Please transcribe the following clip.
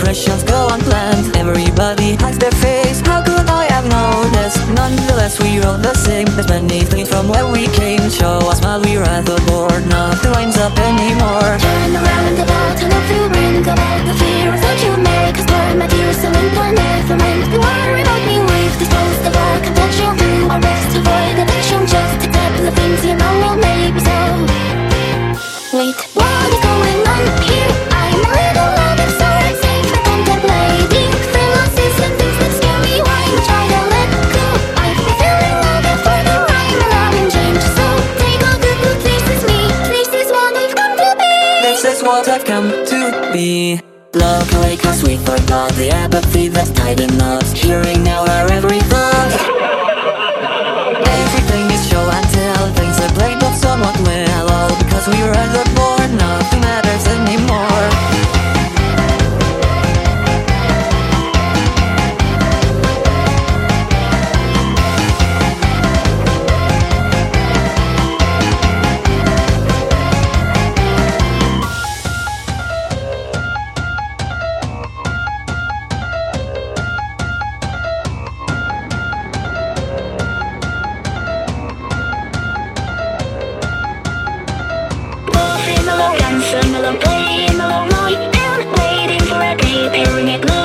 impressions go unplanned. Everybody hides their face, how could I have noticed? Nonetheless we wrote the same. There's many things from where we came. Show us while we're rather bored, nothing lines up anymore. Turn around about and if you bring about the fears that you make us burn my tears and internet for me. Don't worry about me, we've disposed of our contention. Do our best to avoid addiction, just accept the things you know will make me so. Wait, what is going on here? I'm a little out of sorts, safe and contemplating philosophies and things that scare me. Why try to let go? I've been feeling love for the rhyme and loving change. So take a good look, this is me. This is what I've come to be. This is what I've come to be. Love away cause we forgot the apathy that's tied in knots. Hearing now our every thought. Everything is show and tell. Things are played off somewhat well, all because we were rather bored. Nothing matters anymore. Mellow, dancing, mellow, playing, mellow, noise, and waiting for a day, pairing it.